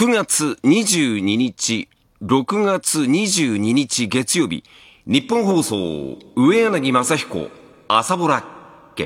6月22日、6月22日月曜日、日本放送、上柳正彦、朝ぼらっけ。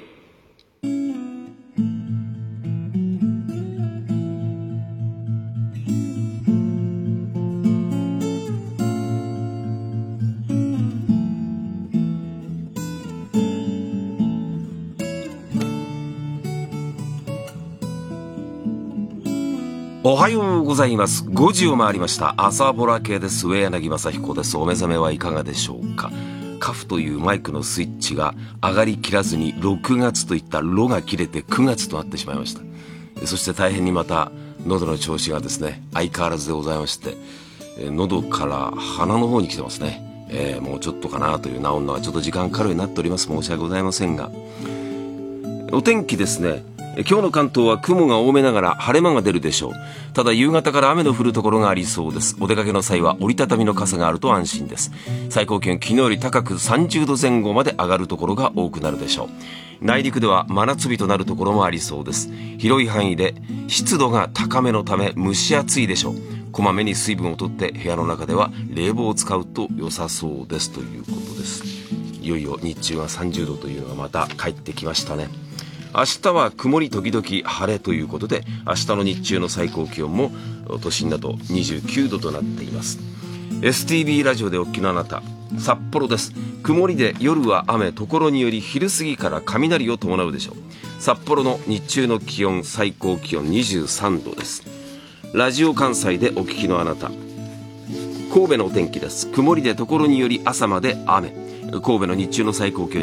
おはようございます。5時を回りました。朝ぼら系です。上柳正彦です。お目覚めはいかがでしょうか。カフというマイクのスイッチが上がりきらずに6月といったロが切れて9月となってしまいました。そして大変にまた喉の調子がですね、相変わらずでございまして、喉から鼻の方に来てますね。もうちょっとかなという、治るのはちょっと時間かかるようになっております。申し訳ございませんが、お天気ですね。今日の関東は雲が多めながら晴れ間が出るでしょう。ただ夕方から雨の降るところがありそうです。お出かけの際は折りたたみの傘があると安心です。最高気温昨日より高く30度前後まで上がるところが多くなるでしょう。内陸では真夏日となるところもありそうです。広い範囲で湿度が高めのため蒸し暑いでしょう。こまめに水分をとって部屋の中では冷房を使うと良さそうですということです。いよいよ日中が30度というのがまた帰ってきましたね。明日は曇り時々晴れということで、明日の日中の最高気温も都心だと29度となっています。 STB ラジオでお聞きのあなた、札幌です。曇りで夜は雨、ところにより昼過ぎから雷を伴うでしょう。札幌の日中の気温、最高気温23度です。ラジオ関西でお聞きのあなた、神戸のお天気です。曇りでところにより朝まで雨、神戸の日中の最高気温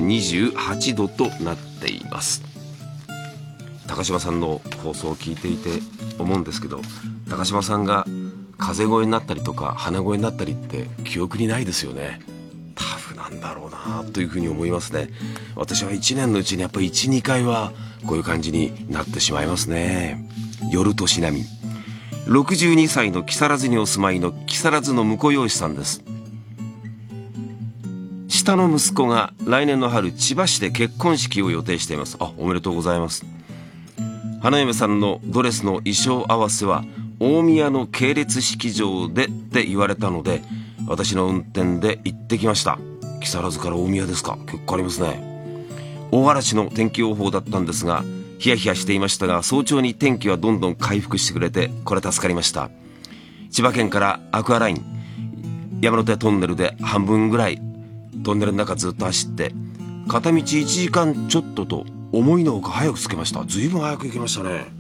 28度となっています。高島さんの放送を聞いていて思うんですけど、高島さんが風邪声になったりとか鼻声になったりって記憶にないですよね。タフなんだろうなというふうに思いますね。私は1年のうちにやっぱり 1,2 回はこういう感じになってしまいますね。夜年並み。62歳の木更津にお住まいの木更津の婿養子さんです。下の息子が来年の春千葉市で結婚式を予定しています。おめでとうございます。花嫁さんのドレスの衣装合わせは大宮の系列式場でって言われたので、私の運転で行ってきました。木更津から大宮ですか。結構ありますね。大嵐の天気予報だったんですが、ヒヤヒヤしていましたが、早朝に天気はどんどん回復してくれて、これ助かりました。千葉県からアクアライン山手トンネルで半分ぐらいトンネルの中ずっと走って、片道1時間ちょっとと思いのほか早く着けました。ずいぶん早く行きましたね。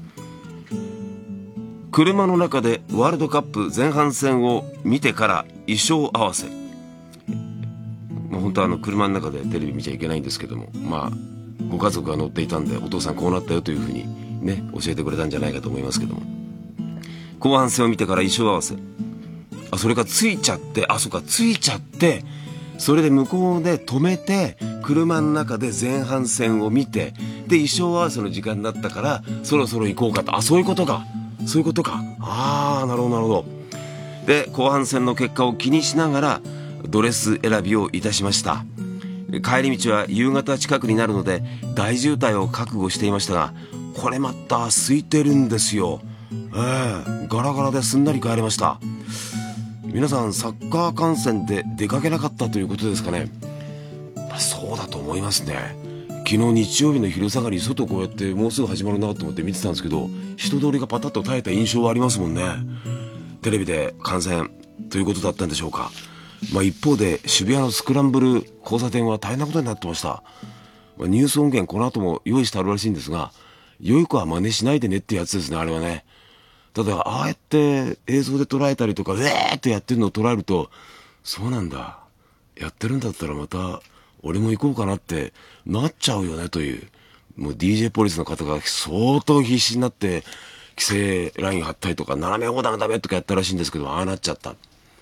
車の中でワールドカップ前半戦を見てから衣装合わせ、本当は車の中でテレビ見ちゃいけないんですけども、ご家族が乗っていたんで、お父さんこうなったよというふうにね教えてくれたんじゃないかと思いますけども、後半戦を見てから衣装合わせ、それがついちゃって、それで向こうで止めて車の中で前半戦を見て、で衣装合わせの時間になったからそろそろ行こうかと。そういうことか。なるほど。で後半戦の結果を気にしながらドレス選びをいたしました。帰り道は夕方近くになるので大渋滞を覚悟していましたが、これまた空いてるんですよ。ガラガラですんなり帰れました。皆さんサッカー観戦で出かけなかったということですかね。そうだと思いますね。昨日日曜日の昼下がり、外こうやってもうすぐ始まるなと思って見てたんですけど、人通りがパタッと絶えた印象はありますもんね。テレビで観戦ということだったんでしょうか。一方で渋谷のスクランブル交差点は大変なことになってました。ニュース音源この後も用意してあるらしいんですが、良い子は真似しないでねってやつですね、あれはね。ただああやって映像で捉えたりとかってやってるのを捉えると、そうなんだ、やってるんだったらまた俺も行こうかなってなっちゃうよねという。もう DJ ポリスの方が相当必死になって規制ライン張ったりとか、斜め横断がダメとかやったらしいんですけど、ああなっちゃった。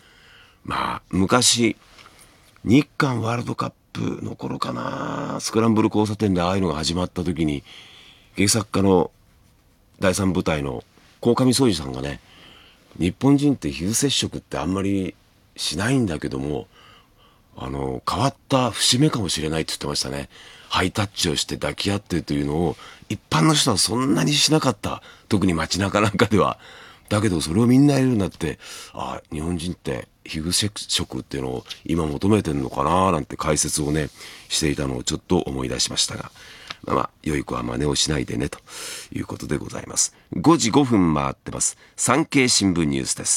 昔日韓ワールドカップの頃かな、スクランブル交差点でああいうのが始まった時に、原作家の第三部隊の鴻上壮二さんがね、日本人って皮膚接触ってあんまりしないんだけども、変わった節目かもしれないって言ってましたね。ハイタッチをして抱き合ってというのを一般の人はそんなにしなかった。特に街中なんかでは。 だけどそれをみんなやるようになって、日本人って皮膚接触っていうのを今求めてるのかななんて解説をねしていたのをちょっと思い出しましたが、良い子は真似をしないでねということでございます。5時5分回ってます。産経新聞ニュースです。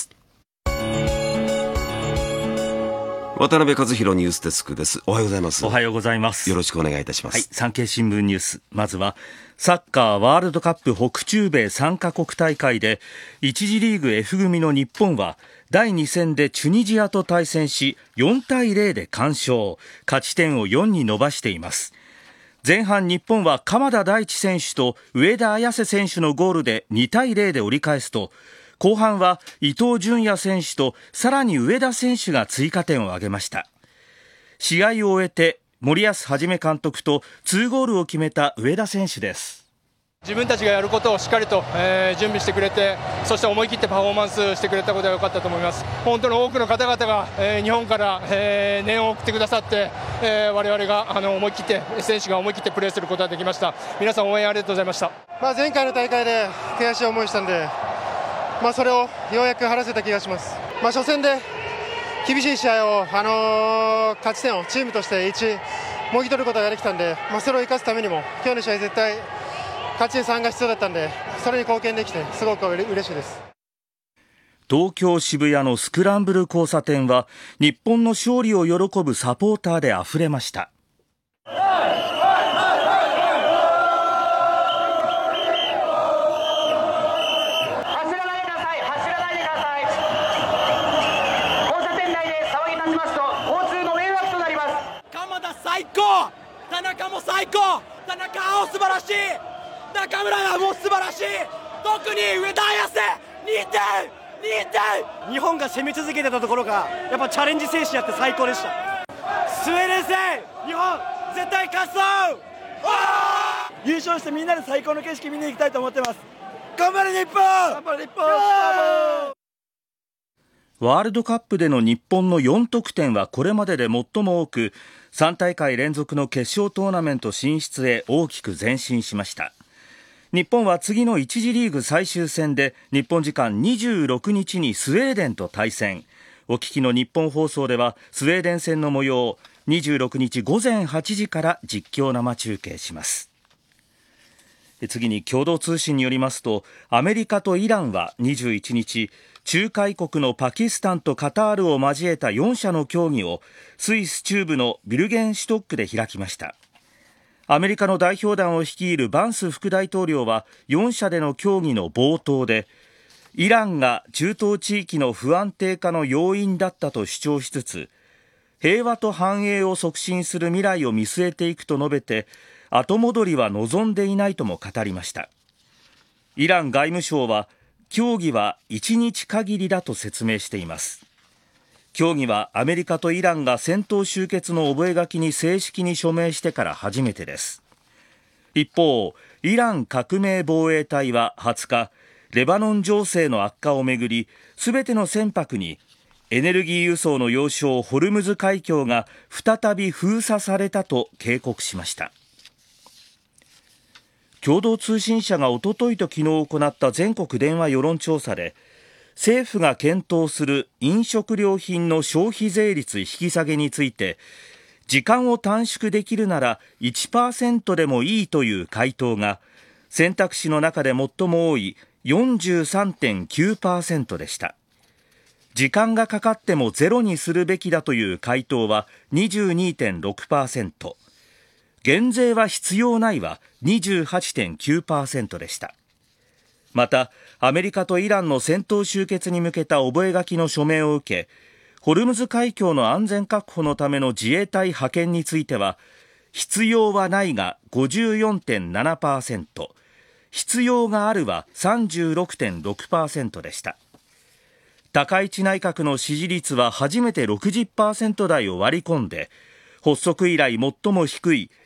渡辺和弘ニュースデスクです。おはようございます。 おはようございます。 よろしくお願いいたします。 はい、産経新聞ニュース。まずはサッカーワールドカップ北中米3カ国大会で1次リーグ F 組の日本は第2戦でチュニジアと対戦し4対0で完勝、勝ち点を4に伸ばしています。前半日本は鎌田大地選手と上田綺世選手のゴールで2対0で折り返すと、後半は伊東純也選手とさらに上田選手が追加点を挙げました。試合を終えて森保一監督と2ゴールを決めた上田選手です。 自分たちがやることをしっかりと、準備してくれて、そして思い切ってパフォーマンスしてくれたことが良かったと思います。本当に多くの方々が、日本から、念を送ってくださって、我々が思い切って選手が思い切ってプレーすることができました。皆さん応援ありがとうございました。 前回の大会で悔しい思いしたんで、それをようやく晴らせた気がします。初戦で厳しい試合を、勝ち点をチームとしてもぎ取ることができたんで、それを生かすためにも今日の試合絶対勝ち点3が必要だったんで、それに貢献できてすごく嬉しいです。 東京渋谷のスクランブル交差点は日本の勝利を喜ぶサポーターであふれました。 最高、田中も最高、田中碧素晴らしい、中村はもう素晴らしい、特に上田綺世2点。 日本が攻め続けてたところがやっぱチャレンジ精神やって最高でした。スウェーデン戦日本絶対勝つぞ。優勝してみんなで最高の景色見に行きたいと思ってます。頑張れ日本、頑張れ日本。 ワールドカップでの日本の4得点はこれまでで最も多く、3大会連続の決勝トーナメント進出へ大きく前進しました。日本は次の1次リーグ最終戦で日本時間26日にスウェーデンと対戦。お聞きの日本放送ではスウェーデン戦の模様を26日午前8時から実況生中継します。次に共同通信によりますと、アメリカとイランは21日、仲介国のパキスタンとカタールを交えた4者の協議をスイス中部のビルゲンシュトックで開きました。アメリカの代表団を率いるバンス副大統領は4者での協議の冒頭で、イランが中東地域の不安定化の要因だったと主張しつつ、平和と繁栄を促進する未来を見据えていくと述べて、後戻りは望んでいないとも語りました。イラン外務省は協議は1日限りだと説明しています。協議はアメリカとイランが戦闘終結の覚書に正式に署名してから初めてです。一方、イラン革命防衛隊は20日、レバノン情勢の悪化をめぐり、すべての船舶にエネルギー輸送の要衝ホルムズ海峡が再び封鎖されたと警告しました。共同通信社がおとといと昨日行った全国電話世論調査で、政府が検討する飲食料品の消費税率引き下げについて、時間を短縮できるなら 1% でもいいという回答が選択肢の中で最も多い 43.9% でした。時間がかかってもゼロにするべきだという回答は 22.6%、減税は必要ないは 28.9% でした。また、アメリカとイランの戦闘終結に向けた覚書の署名を受け、ホルムズ海峡の安全確保のための自衛隊派遣については、必要はないが 54.7%、必要があるは 36.6% でした。高市内閣の支持率は初めて 60% 台を割り込んで、発足以来最も低い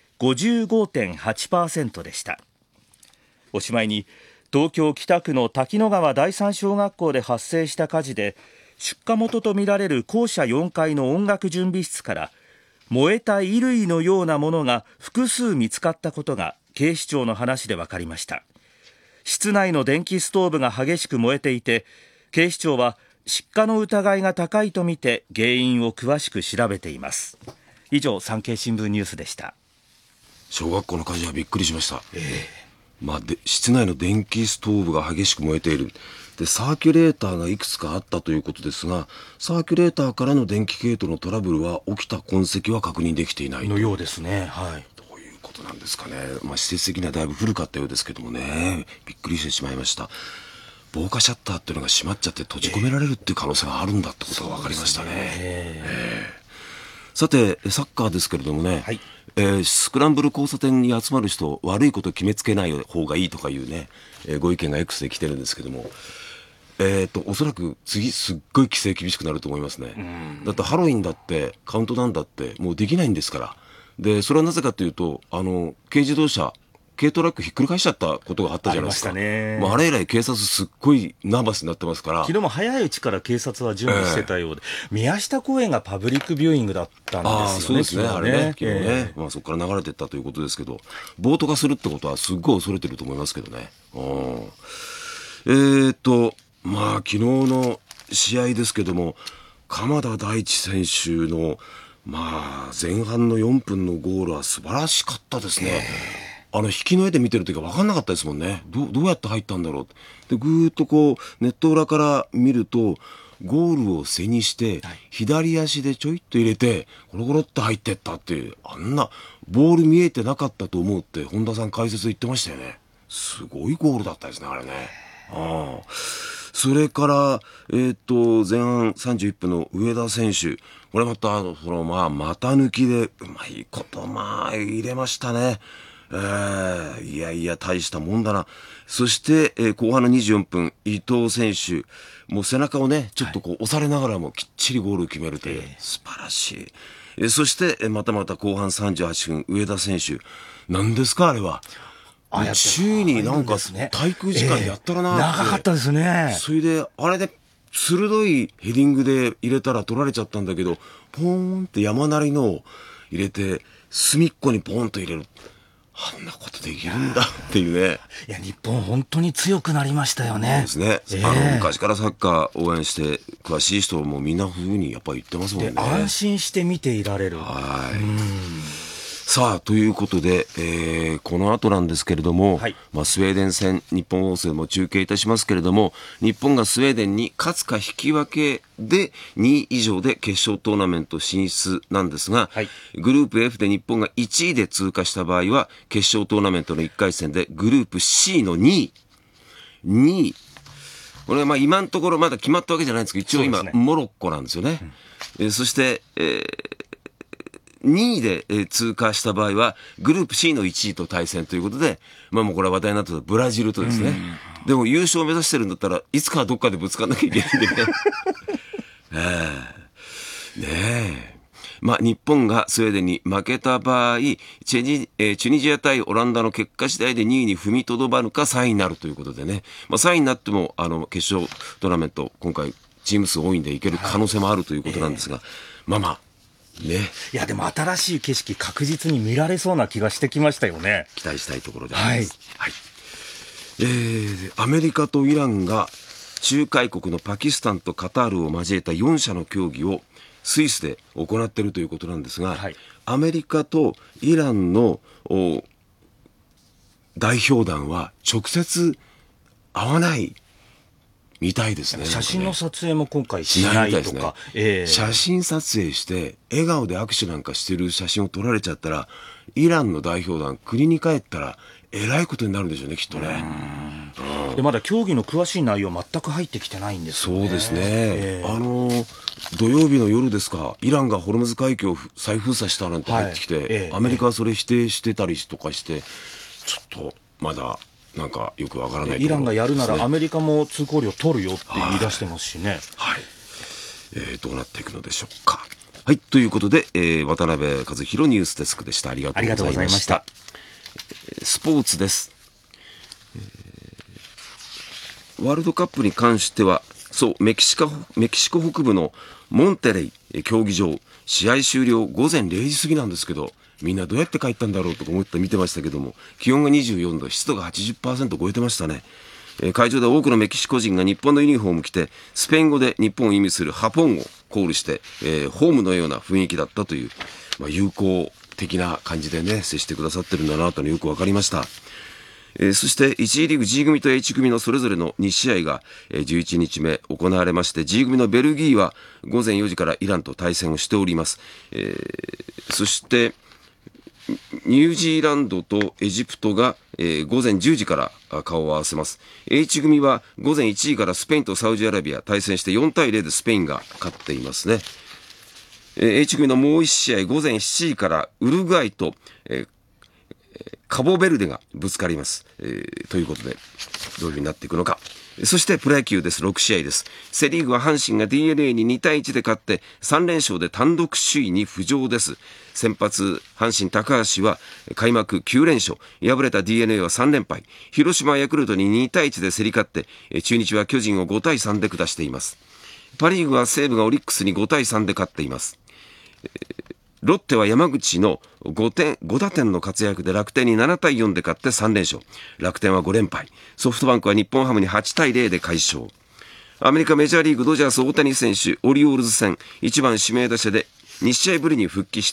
55.8% でした。おしまいに、東京北区の滝野川第三小学校で発生した火事で、出火元とみられる校舎4階の音楽準備室から燃えた衣類のようなものが複数見つかったことが警視庁の話で分かりました。 室内の電気ストーブが激しく燃えていて、警視庁は失火の疑いが高いとみて原因を詳しく調べています。以上、産経新聞ニュースでした。 小学校の火事はびっくりしました。室内の電気ストーブが激しく燃えている。で、サーキュレーターがいくつかあったということですが、サーキュレーターからの電気系統のトラブルは起きた痕跡は確認できていないのようですね。はい。 どういうことなんですかね。施設的にはだいぶ古かったようですけどもね、びっくりしてしまいました。防火シャッターっていうのが閉まっちゃって閉じ込められるっていう可能性があるんだってことが分かりましたね。さて、サッカーですけれどもね、はい、スクランブル交差点に集まる人、悪いこと決めつけない方がいいとかいうね、ご意見が X で来てるんですけども、おそらく次すっごい規制厳しくなると思いますね。だってハロウィンだってカウントダウンだってもうできないんですから。で、それはなぜかというと、軽自動車、軽トラックひっくり返しちゃったことがあったじゃないですか。あれ以来警察すっごいナーバスになってますから。 昨日も早いうちから警察は準備してたようで、宮下公園がパブリックビューイングだったんですよね。 そうですね、あれね、昨日ね、そこから流れていったということですけど、暴徒化するってことはすっごい恐れてると思いますけどね。昨日の試合ですけども、鎌田大地選手の前半の4分のゴールは素晴らしかったですね。引きの絵で見てるときは分かんなかったですもんね。どうやって入ったんだろう。で、ぐーっとネット裏から見ると、ゴールを背にして、左足でちょいっと入れて、ゴロゴロっと入ってったっていう、あんな、ボール見えてなかったと思うって、本田さん解説言ってましたよね。すごいゴールだったですね、あれね。それから、前半31分の上田選手。これまた、股抜きで、うまいこと、入れましたね。いや、大したもんだな。そして、後半の24分、伊藤選手、もう背中をね、ちょっと押されながらもきっちりゴールを決めるという、素晴らしい。そして、また後半38分、上田選手。何ですか、あれは。宙になんか、滞空時間やったらなって。 長かったですね。 それで、あれで、鋭いヘディングで入れたら取られちゃったんだけど、ポーンって山なりのを入れて、隅っこにポーンと入れる。あんなことできるんだっていうね。 いや、日本本当に強くなりましたよね。 そうですね。昔からサッカー応援して詳しい人もみんな風にやっぱり言ってますもんね。 安心して見ていられる。 さあ、ということで、この後なんですけれども、スウェーデン戦、日本放送でも中継いたしますけれども、日本がスウェーデンに勝つか引き分けで2位以上で決勝トーナメント進出なんですが、グループ F で日本が1位で通過した場合は、決勝トーナメントの1回戦でグループ C の2位。これは今のところまだ決まったわけじゃないんですけど、一応今、モロッコなんですよね。そして、2位で通過した場合は、グループ C の1位と対戦ということで、もうこれは話題になってたブラジルとですね。でも優勝を目指してるんだったらいつかはどっかでぶつかんなきゃいけないんでね。日本がスウェーデンに負けた場合、チュニジア対オランダの結果次第で2位に踏みとどまるか3位になるということでね。3位になっても決勝トーナメント、今回チーム数多いんでいける可能性もあるということなんですが、ね、 いやでも新しい景色確実に見られそうな気がしてきましたよね。 期待したいところであります。アメリカとイランが仲介国のパキスタンとカタールを交えた4者の協議をスイスで行っているということなんですが、アメリカとイランの代表団は直接会わないみたいですね。 写真の撮影も今回しないとか、 写真撮影して笑顔で握手なんかしてる写真を撮られちゃったら、イランの代表団国に帰ったらえらいことになるんでしょうね、きっとね。 でまだ競技の詳しい内容全く入ってきてないんですよね。 そうですね。土曜日の夜ですか、イランがホルムズ海峡を再封鎖したなんて入ってきて、アメリカはそれ否定してたりとかして、ちょっとまだなんかよくわからない、 イランがやるならアメリカも通行料取るよって言い出してますしね。 どうなっていくのでしょうか。ということで、渡辺和弘ニュースデスクでした。ありがとうございました。スポーツです。ワールドカップに関しては、メキシコ北部のモンテレイ競技場、試合終了午前0時過ぎなんですけど、 みんなどうやって帰ったんだろうとか思って見てましたけども、気温が24度、湿度が 80% 超えてましたね。会場では多くのメキシコ人が日本のユニフォームを着て、スペイン語で日本を意味するハポンをコールして、ホームのような雰囲気だったという、友好的な感じでね、接してくださってるんだなというのよくわかりました。そして1次リーグ G 組と H 組のそれぞれの2試合が11日目行われまして、 G 組のベルギーは午前4時からイランと対戦をしております。そしてニュージーランドとエジプトが、午前10時から顔を合わせます。 H 組は午前1時からスペインとサウジアラビア対戦して4対0でスペインが勝っていますね。H 組のもう1試合、午前7時からウルグアイと、カボベルデがぶつかります。ということで、どういう風になっていくのか。そしてプロ野球です。6試合です。セリーグは阪神が DNA に2対1で勝って3連勝で単独首位に浮上です。先発阪神高橋は開幕9連勝、敗れた DNA は3連敗、広島ヤクルトに2対1で競り勝って、中日は巨人を5対3で下しています。パリーグは西武がオリックスに5対3で勝っています。ロッテは山口の5打点の活躍で楽天に7対4で勝って3連勝。楽天は5連敗。ソフトバンクは日本ハムに8対0で快勝。アメリカメジャーリーグドジャース大谷選手、オリオールズ戦1番指名打者で2試合ぶりに復帰して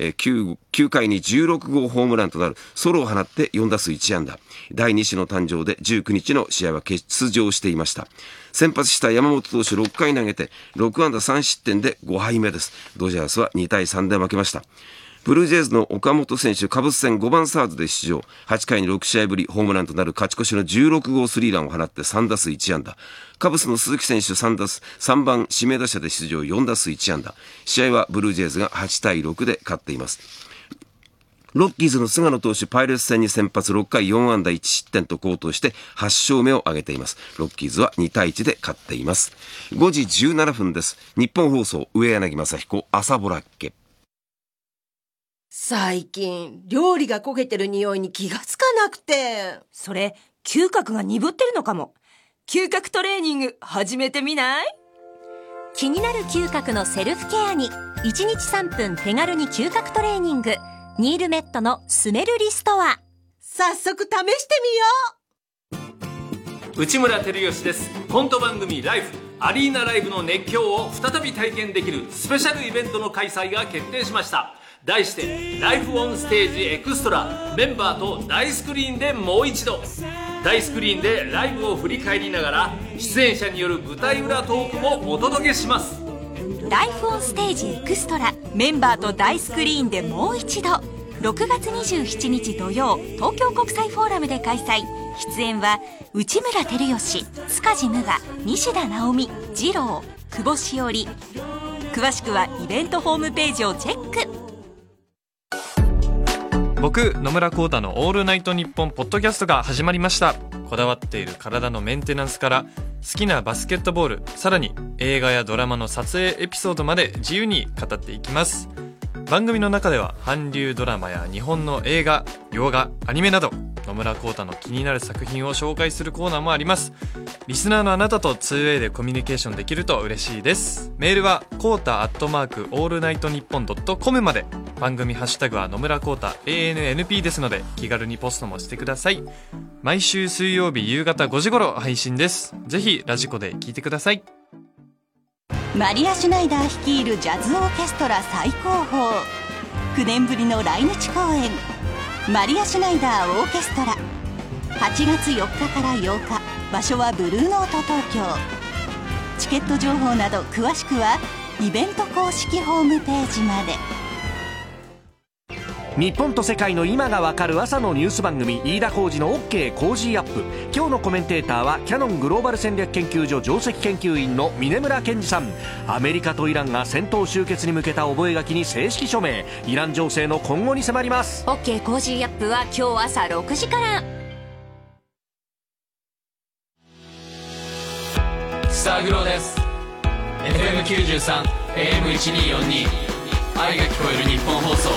、9回に16号ホームランとなるソロを放って4打数1安打。第2子の誕生で19日の試合は欠場していました。先発した山本投手6回投げて6安打3失点で5敗目です。ドジャースは2対3で負けました。ブルージェイズの岡本選手、カブス戦5番サードで出場。8回に6試合ぶりホームランとなる勝ち越しの16号スリーランを放って3打数1安打。カブスの鈴木選手3番指名打者で出場4打数1安打。試合はブルージェイズが8対6で勝っています。ロッキーズの菅野投手、パイレーツ戦に先発6回4安打1失点と好投して8勝目を挙げています。ロッキーズは2対1で勝っています。5時17分です。日本放送、上柳正彦、朝ぼらっけ。 最近料理が焦げてる匂いに気がつかなくて。 それ嗅覚が鈍ってるのかも。嗅覚トレーニング始めてみない？ 気になる嗅覚のセルフケアに1日3分手軽に嗅覚トレーニング、ニールメットのスメルリストア。 早速試してみよう。内村光良です。コント番組ライフアリーナライブの熱狂を再び体験できるスペシャルイベントの開催が決定しました。題してライフオンステージエクストラ、メンバーと大スクリーンでもう一度。大スクリーンでライブを振り返りながら出演者による舞台裏トークもお届けします。 ライフオンステージエクストラ、メンバーと大スクリーンでもう一度。6月27日土曜、東京国際フォーラムで開催。出演は内村光良、塚地無我、西田直美、二郎、久保しおり。詳しくはイベントホームページをチェック。 僕野村光太のオールナイトニッポンポッドキャストが始まりました。こだわっている体のメンテナンスから好きなバスケットボール、さらに映画やドラマの撮影エピソードまで自由に語っていきます。番組の中では韓流ドラマや日本の映画、洋画、アニメなど野村光太の気になる作品を紹介するコーナーもあります。リスナーのあなたと 2way でコミュニケーションできると嬉しいです。メールは光太@allnightnippon.com まで。番組ハッシュタグは野村光太 ANNP ですので気軽にポストもしてください。毎週水曜日夕方5時頃配信です。ぜひラジコで聞いてください。 マリア・シュナイダー率いるジャズオーケストラ最高峰、9年ぶりの来日公演、マリア・シュナイダーオーケストラ。8月4日から8日、場所はブルーノート東京。チケット情報など詳しくはイベント公式ホームページまで。 日本と世界の今がわかる朝のニュース番組、飯田浩司の OK コージーアップ。今日のコメンテーターはキヤノングローバル戦略研究所上席研究員の峯村健二さん。アメリカとイランが戦闘終結に向けた覚書に正式署名。イラン情勢の今後に迫ります。 OK コージーアップは今日朝6時から。 スターグローです。 FM93 AM1242 愛が聞こえる日本放送。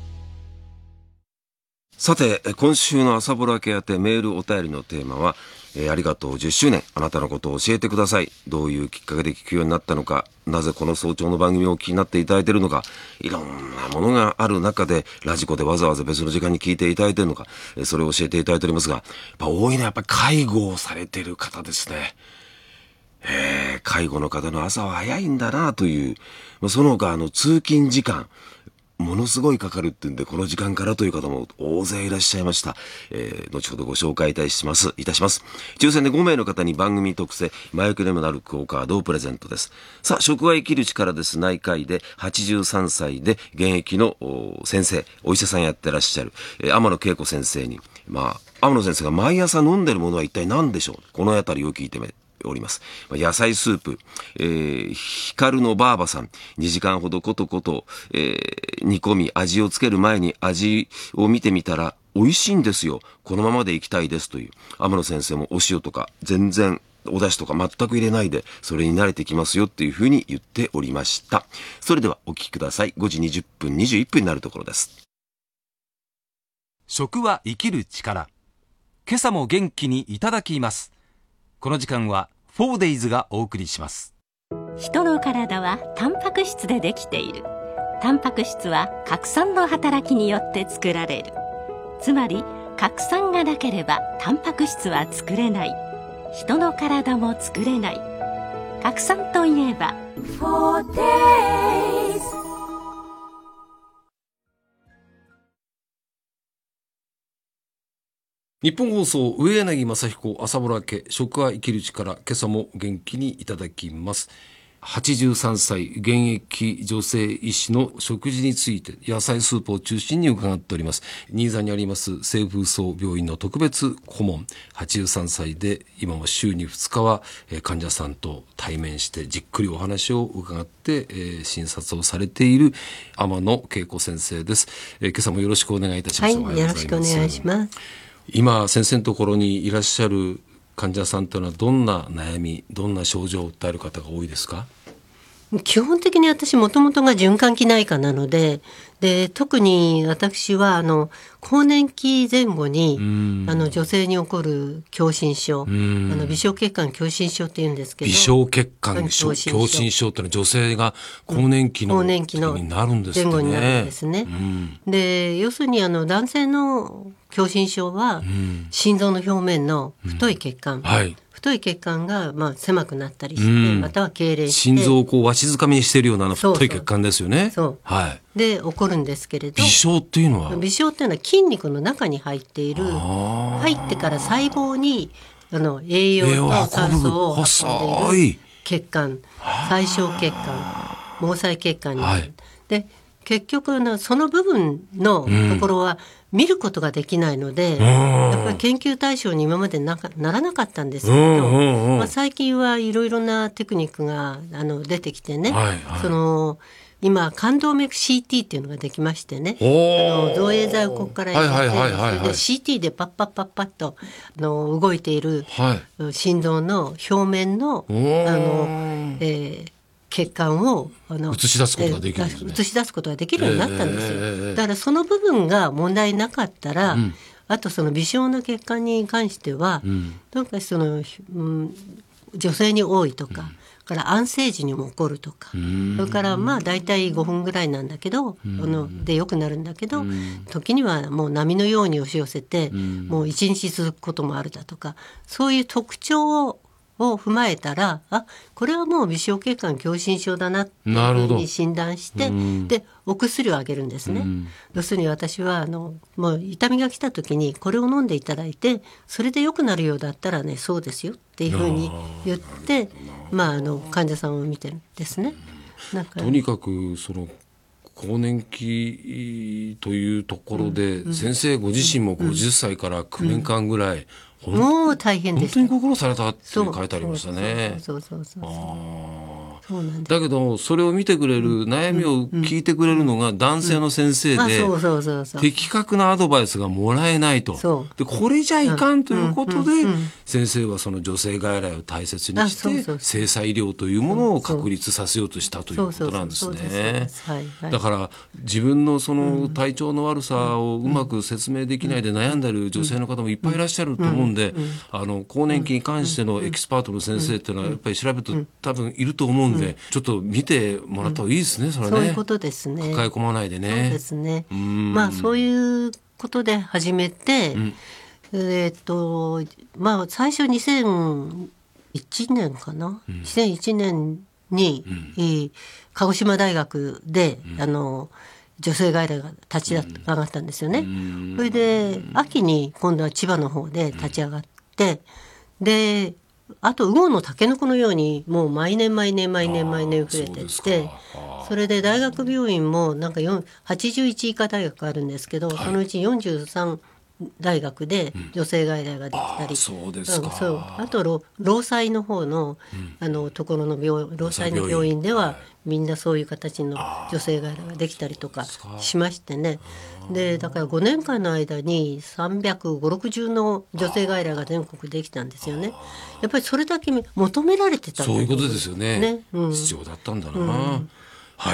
さて、今週の朝ぼらけあてメールお便りのテーマは、 ありがとう10周年、あなたのことを教えてください。どういうきっかけで聞くようになったのか、なぜこの早朝の番組をお聞きになっていただいているのか、いろんなものがある中でラジコでわざわざ別の時間に聞いていただいているのか、それを教えていただいておりますが、多いのはやっぱり介護をされている方ですね。介護の方の朝は早いんだなという、その他通勤時間ものすごいかかるってんで、この時間からという方も大勢いらっしゃいました。後ほどご紹介いたします。抽選で5名の方に番組特製魔除けでもなるクオカードをプレゼントです。さあ、食は生きる力です。内科医で83歳で現役の先生、お医者さんやってらっしゃる、天野恵子先生に、天野先生が毎朝飲んでるものは一体何でしょう。このあたりを聞いております。野菜スープ、ヒカルのばあばさん、2時間ほどコトコト、煮込み味をつける前に味を見てみたら美味しいんですよ。このままでいきたいですという。天野先生もお塩とか全然お出汁とか全く入れないでそれに慣れてきますよっていうふうに言っておりました。それではお聞きください。5時20分21分になるところです。 食は生きる力。今朝も元気にいただきます。この時間は 4days がお送りします。 人の体はタンパク質でできている。タンパク質は核酸の働きによって作られる。つまり核酸がなければタンパク質は作れない。人の体も作れない。核酸といえば 4days。 日本放送上柳正彦朝ぼら家食は生きる力、今朝も元気にいただきます。83歳現役女性医師の食事について野菜スープを中心に伺っております。新座にあります西風荘病院の特別顧問、83歳で今も週に2日は患者さんと対面してじっくりお話を伺って診察をされている天野恵子先生です。今朝もよろしくお願いいたします。 はい、よろしくお願いします。 今先生のところにいらっしゃる患者さんというのはどんな悩み、どんな症状を訴える方が多いですか？ 基本的に私もともとが循環器内科なので、特に私は更年期前後に女性に起こる狭心症、微小血管狭心症っていうんですけど、 微小血管狭心症ってのは女性が更年期のになるんですね。 前後になるんですね。で、要するに男性の狭心症は心臓の表面の太い血管、太い血管が狭くなったりして、または痙攣して心臓をわしづかみにしているような太い血管ですよね。 で起こるんですけれど、 微小っていうのは微小っていうのは筋肉の中に入っている、入ってから細胞に栄養と酸素を運んでいる血管、細小血管、毛細血管になる。で結局その部分のところは見ることができないので、やっぱり研究対象に今までならなかったんですけど、最近はいろいろなテクニックが出てきてね、今感動脈 CT っていうのができましてね、造影剤をここから入れて、それで CT でパッパッパッパッと動いている心臓の表面の血管を映し出すことができるんですね。 映し出すことができるようになったんですよ。だからその部分が問題なかったら、あとその微小な血管に関しては、なんか女性に多いとか、から安静時にも起こるとか、それから大体5分ぐらいなんだけど、でよくなるんだけど、時にはもう波のように押し寄せて、もう1日続くこともあるだとか、そういう特徴を踏まえたら、これはもう微小血管狭心症だなっていうふうに診断して、でお薬をあげるんですね。要するに私はもう痛みが来た時にこれを飲んでいただいて、それで良くなるようだったらね、そうですよっていうふうに言って、患者さんを見てるんですね。 とにかく更年期というところで、先生ご自身も50歳から9年間ぐらい、 もう大変でした。 本当にご苦労されたって書いてありましたね。 だけどそれを見てくれる、悩みを聞いてくれるのが男性の先生で、的確なアドバイスがもらえないと。でこれじゃいかんということで、先生はその女性外来を大切にして性差医療というものを確立させようとしたということなんですね。だから自分のその体調の悪さをうまく説明できないで悩んでる女性の方もいっぱいいらっしゃると思うんで、更年期に関してのエキスパートの先生っていうのはやっぱり調べると多分いると思うんで、ちょっと見てもらった方がいいですね。それね、 そういうことですね。 抱え込まないでね。 そうですね。そういうことで始めて、最初2001年かな、2001年に、鹿児島大学で女性外来が立ち上がったんですよね。それで秋に今度は千葉の方で立ち上がって、であと魚のタケノコのようにもう毎年増えてって、それで大学病院もなんか81医科大学あるんですけど、そのうち43大学で女性外来ができたり、あと労災の方の、ところの労災の病院ではみんなそういう形の女性外来ができたりとかしましてね。でだから5年間の間に350、60の女性外来が全国できたんですよね。やっぱりそれだけ求められてたそういうことですよね。必要だったんだな。はい。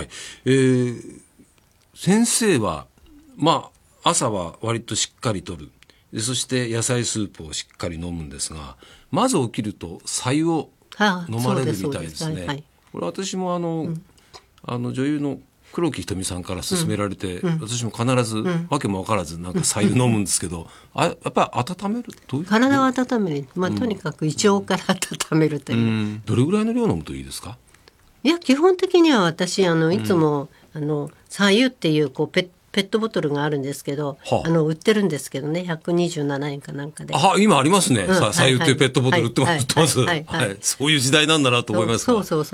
先生は朝は割としっかりとる。でそして野菜スープをしっかり飲むんですが、まず起きると白湯を飲まれるみたいですね。これ私も女優の黒木瞳さんから勧められて、私も必ず、わけも分からずなんか白湯飲むんですけど、やっぱり温めると体を温める、とにかく胃腸から温めるという、 どれぐらいの量飲むといいですか？ いや基本的には私いつも白湯っていうペットボトルがあるんですけど、売ってるんですけどね、127円かなんかで。 今ありますね。白湯っていうペットボトル売ってます。そういう時代なんだなと思いますが。 そう。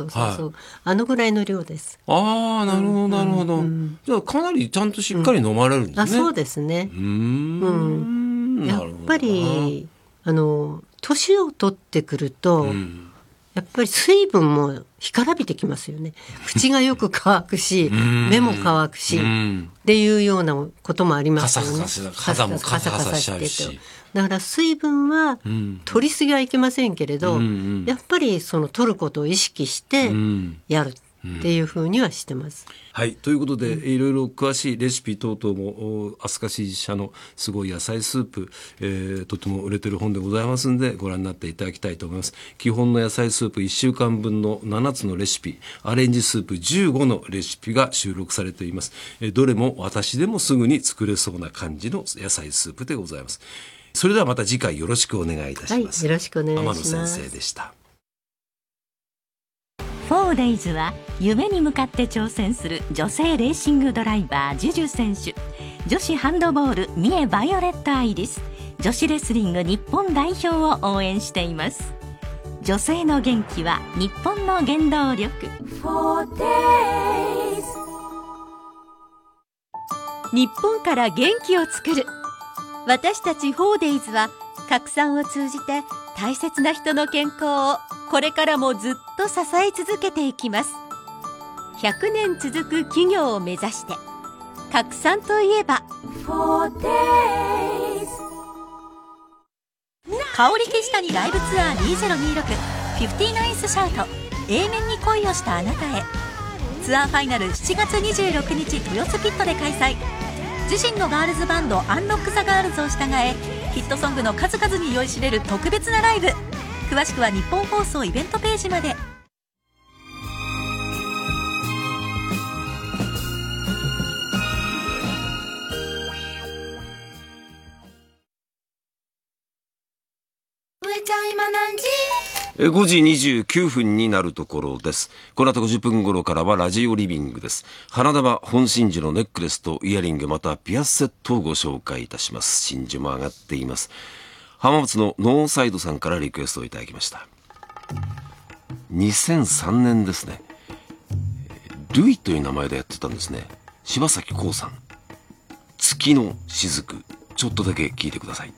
ぐらいの量です。 なるほど。じゃあかなりちゃんとしっかり飲まれるんですね。 そうですね。やっぱり年を取ってくると、やっぱり水分も干からびてきますよね。口がよく乾くし、目も乾くし、っていうようなこともありますよね。 肌もカサカサしちゃうし。 だから水分は取りすぎはいけませんけれど、やっぱり取ることを意識してやるっていうふうにはしてます。 はい、ということで、いろいろ詳しいレシピ等々も飛鳥支持者のすごい野菜スープ、とても売れてる本でございますんでご覧になっていただきたいと思います。基本の野菜スープ1週間分の7つのレシピ、アレンジスープ15のレシピが収録されています。どれも私でもすぐに作れそうな感じの野菜スープでございます。それではまた次回よろしくお願いいたします。 よろしくお願いします。 天野先生でした。 4days は夢に向かって挑戦する女性レーシングドライバーJUJU選手、女子ハンドボール三重バイオレットアイリス、女子レスリング日本代表を応援しています。女性の元気は日本の原動力。4days 日本から元気を作る。私たち 4days は拡散を通じて大切な人の健康をこれからもずっと支え続けていきます。100年続く企業を目指して、拡散といえば 4days。 香り消したにライブツアー2026 59th シャウト A 面に恋をしたあなたへ。ツアーファイナル7月26日豊洲ピットで開催。自身のガールズバンドアンロック・ザ・ガールズを従え、ヒットソングの数々に酔いしれる特別なライブ。詳しくは日本放送イベントページまで。 5時29分になるところです。この後50分頃からはラジオリビングです。花束本真珠のネックレスとイヤリングまたピアスセットをご紹介いたします。真珠も上がっています。浜松のノーサイドさんからリクエストをいただきました。2003年ですね。ルイという名前でやってたんですね。柴咲コウさん。月の雫。ちょっとだけ聞いてください。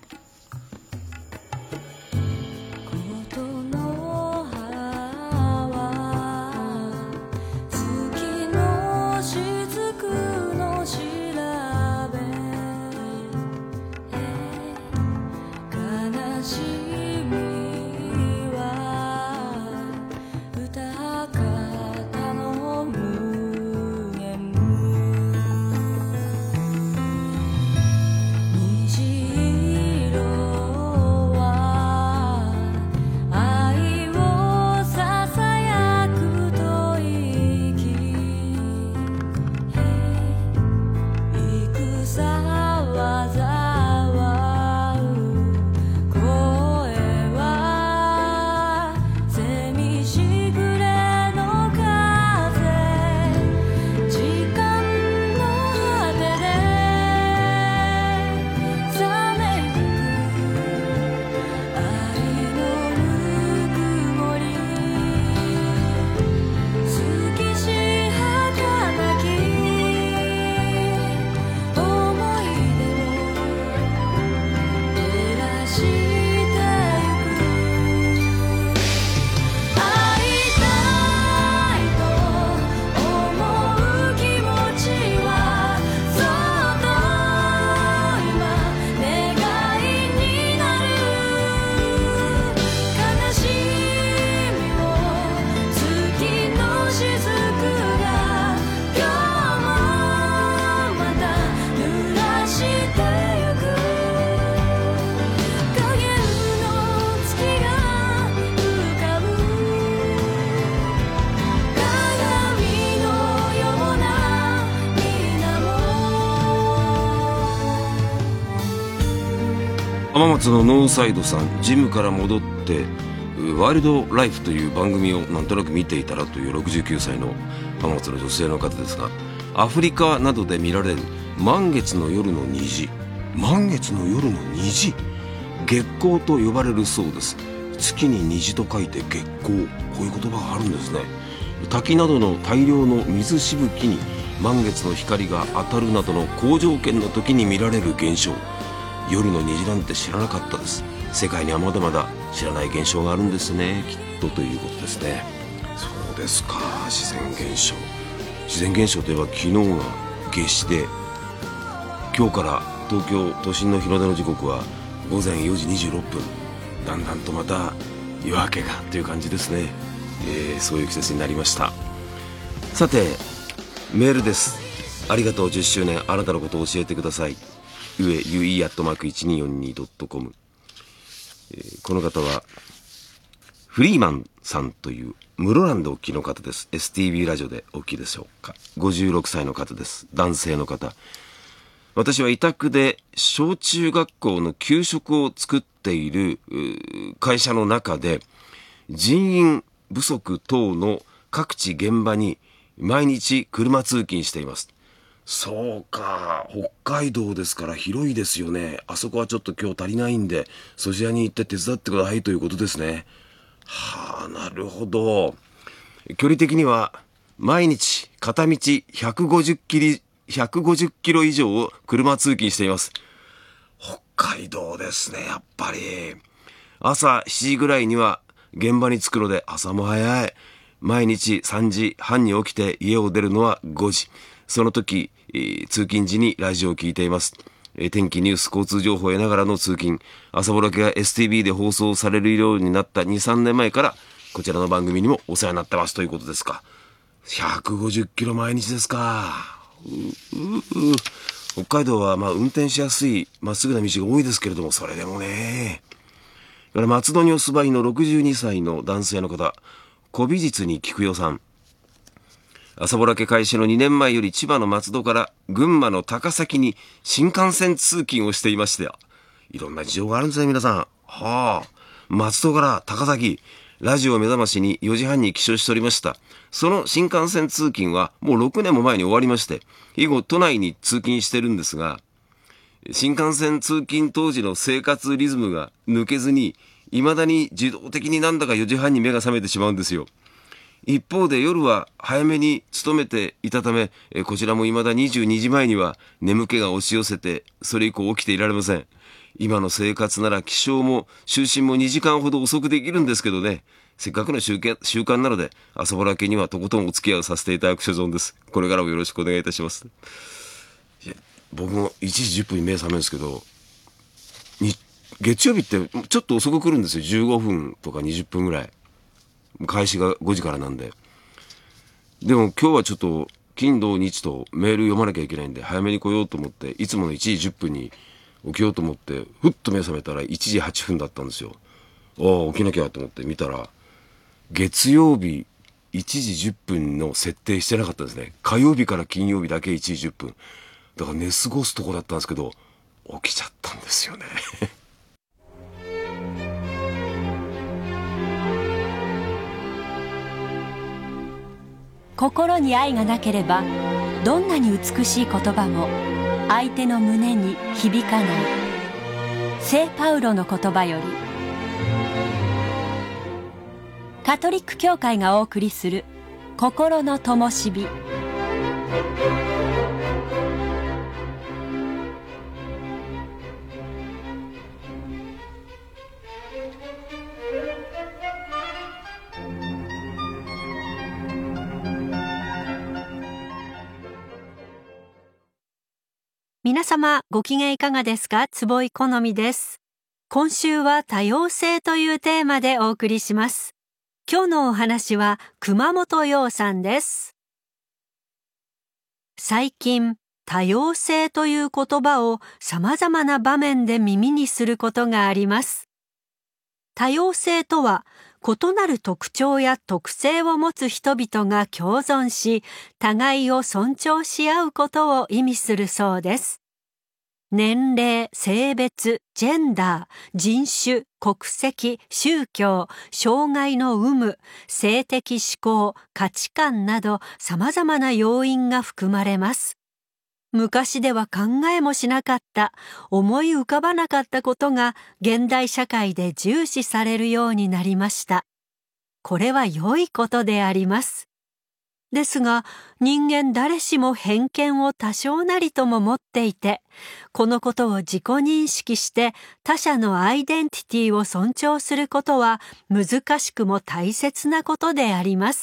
浜松のノーサイドさん、ジムから戻ってワイルドライフという番組をなんとなく見ていたらという69歳の浜松の女性の方ですが、アフリカなどで見られる満月の夜の虹、満月の夜の虹、月光と呼ばれるそうです。月に虹と書いて月光、こういう言葉があるんですね。滝などの大量の水しぶきに満月の光が当たるなどの好条件の時に見られる現象、夜の虹なんて知らなかったです。世界にはまだまだ知らない現象があるんですね、きっと、ということですね。そうですか、自然現象。自然現象といえば昨日が夏至で、今日から東京都心の日の出の時刻は午前4時26分。だんだんとまた夜明けがという感じですね。そういう季節になりました。さて、メールです。ありがとう10周年、あなたのことを教えてください。ue@1242.com。この方はフリーマンさんという室蘭でお聞きの方です。 STB ラジオでお聞きでしょうか。56歳の方です。男性の方。私は委託で小中学校の給食を作っている会社の中で、人員不足等の各地現場に毎日車通勤しています。そうか、北海道ですから広いですよね。あそこはちょっと今日足りないんで、そちらに行って手伝ってくださいということですね。はあ、なるほど。距離的には毎日片道150キロ以上を車通勤しています。北海道ですね、やっぱり。朝7時ぐらいには現場に着くので、朝も早い。毎日3時半に起きて家を出るのは5時。その時、通勤時にラジオを聞いています。天気、ニュース、交通情報を得ながらの通勤。朝ぼらけが STB で放送されるようになった2、3年前から、こちらの番組にもお世話になってますということですか。150キロ毎日ですか。北海道は運転しやすいまっすぐな道が多いですけれども、それでもね。松戸にお住まいの62歳の男性の方、古美術に菊代さん。朝ぼらけ開始の2年前より千葉の松戸から群馬の高崎に新幹線通勤をしていまして、いろんな事情があるんですね、皆さん。はあ、松戸から高崎、ラジオを目覚ましに4時半に起床しておりました。その新幹線通勤はもう6年も前に終わりまして、以後都内に通勤してるんですが、新幹線通勤当時の生活リズムが抜けずに、未だに自動的になんだか4時半に目が覚めてしまうんですよ。一方で夜は早めに勤めていたため、こちらも未だ22時前には眠気が押し寄せて、それ以降起きていられません。今の生活なら起床も就寝も2時間ほど遅くできるんですけどね。せっかくの習慣なので、朝ぼらけにはとことんお付き合いをさせていただく所存です。これからもよろしくお願いいたします。僕も1時10分に目覚めるんですけど、月曜日ってちょっと遅く来るんですよ。15分とか20分ぐらい。開始が5時からなんで。でも今日はちょっと金土日とメール読まなきゃいけないんで、早めに来ようと思って、いつもの1時10分に起きようと思って、ふっと目覚めたら1時8分だったんですよ。ああ、起きなきゃと思って見たら、月曜日1時10分の設定してなかったんですね。火曜日から金曜日だけ1時10分。だから寝過ごすとこだったんですけど、起きちゃったんですよね。 心に愛がなければどんなに美しい言葉も相手の胸に響かない。聖パウロの言葉より。カトリック教会がお送りする心の灯火。 皆様ご機嫌いかがですか？坪井好みです。今週は多様性というテーマでお送りします。今日のお話は熊本洋さんです。最近、多様性という言葉を様々な場面で耳にすることがあります。多様性とは、異なる特徴や特性を持つ人々が共存し、互いを尊重し合うことを意味するそうです。年齢、性別、ジェンダー、人種、国籍、宗教、障害の有無、性的指向、価値観など様々な要因が含まれます。昔では考えもしなかった、思い浮かばなかったことが現代社会で重視されるようになりました。これは良いことであります。ですが、人間誰しも偏見を多少なりとも持っていて、このことを自己認識して他者のアイデンティティを尊重することは難しくも大切なことであります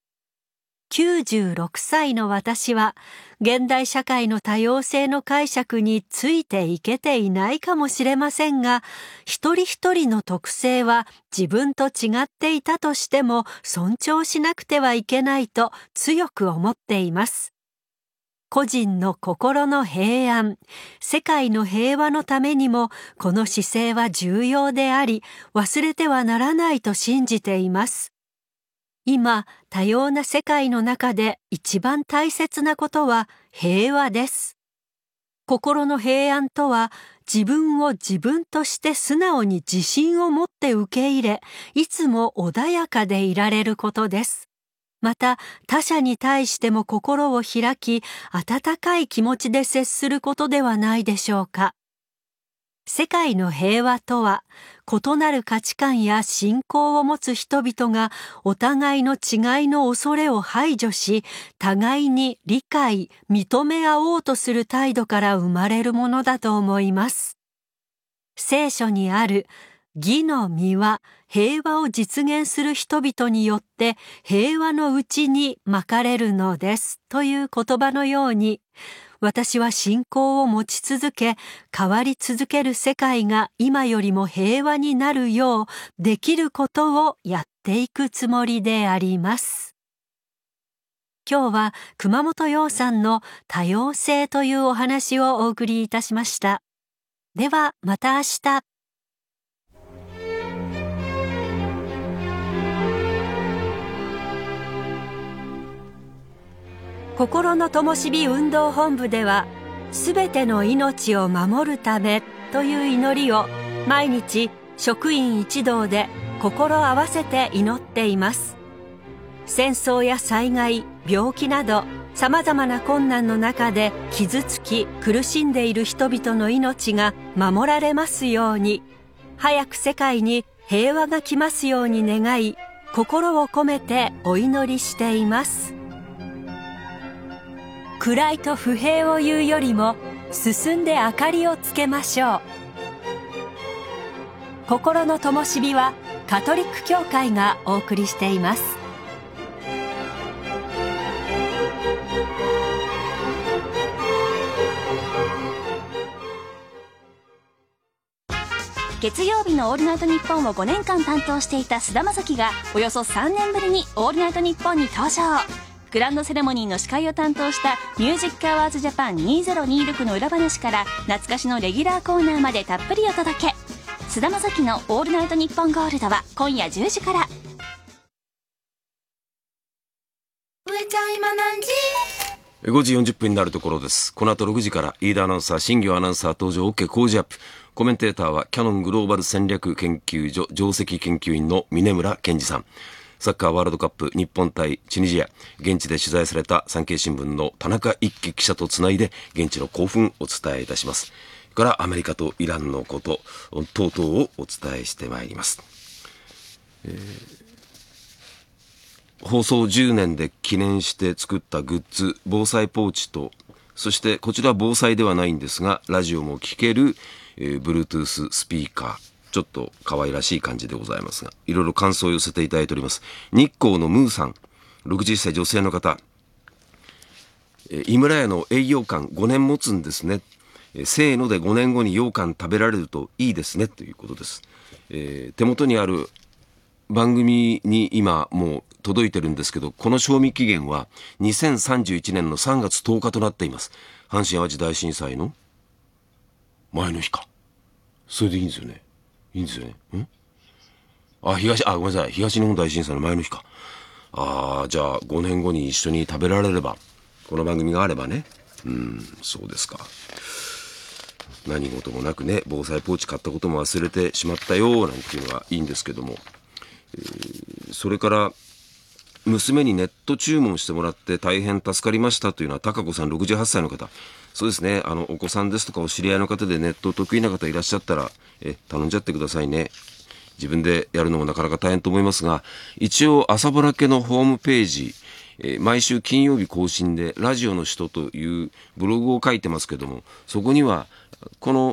。96歳の私は、現代社会の多様性の解釈についていけていないかもしれませんが、一人一人の特性は自分と違っていたとしても尊重しなくてはいけないと強く思っています。個人の心の平安、世界の平和のためにもこの姿勢は重要であり、忘れてはならないと信じています。今、多様な世界の中で一番大切なことは平和です。心の平安とは、自分を自分として素直に自信を持って受け入れ、いつも穏やかでいられることです。また、他者に対しても心を開き、温かい気持ちで接することではないでしょうか。世界の平和とは、異なる価値観や信仰を持つ人々がお互いの違いの恐れを排除し、互いに理解、認め合おうとする態度から生まれるものだと思います。聖書にある義の実は平和を実現する人々によって平和のうちにまかれるのですという言葉のように、私は信仰を持ち続け、変わり続ける世界が今よりも平和になるようできることをやっていくつもりであります。今日は熊本洋さんの多様性というお話をお送りいたしました。ではまた明日。心の灯火運動本部では、すべての命を守るためという祈りを毎日職員一同で心合わせて祈っています。戦争や災害、病気など様々な困難の中で傷つき苦しんでいる人々の命が守られますように、早く世界に平和が来ますように願い、心を込めてお祈りしています。暗いと不平を言うよりも進んで明かりをつけましょう。心の灯火はカトリック教会がお送りしています。 月曜日のオールナイトニッポンを5年間担当していた菅田将暉がおよそ3年ぶりにオールナイトニッポンに登場。グランドセレモニーの司会を担当したミュージックアワーズジャパン2026の裏話から懐かしのレギュラーコーナーまでたっぷりお届け。菅田将暉のオールナイトニッポンゴールドは今夜10時から。 5時40分になるところです。この後6時から飯田アナウンサー、新業アナウンサー登場。 OK 工事アップ。コメンテーターはキヤノングローバル戦略研究所上席研究員の峯村健二さん。サッカーワールドカップ日本対チュニジア、現地で取材された産経新聞の田中一輝記者とつないで現地の興奮をお伝えいたします。それからアメリカとイランのこと等々をお伝えしてまいります。放送10年で記念して作ったグッズ、防災ポーチと、そしてこちらは防災ではないんですがラジオも聞ける、Bluetooth スピーカー、ちょっと可愛らしい感じでございますが、いろいろ感想を寄せていただいております。日光のムーさん、60歳女性の方。井村屋の営業官5年持つんですね。 せーので5年後に羊羹食べられるといいですねということです。手元にある番組に今もう届いてるんですけど、この賞味期限は2031年の3月10日となっています。阪神淡路大震災の前の日か。それでいいんですよね。いいんですよね。ごめんなさい。東日本大震災の前の日か。じゃあ5年後に一緒に食べられれば、この番組があればね。そうですか。何事もなくね、防災ポーチ買ったことも忘れてしまったよなんていうのがいいんですけども、それから娘にネット注文してもらって大変助かりましたというのは高子さん68歳の方。そうですね、お子さんですとかお知り合いの方でネット得意な方いらっしゃったら頼んじゃってくださいね。自分でやるのもなかなか大変と思いますが、一応朝ぼら家のホームページ、毎週金曜日更新でラジオの人というブログを書いてますけども、そこにはこの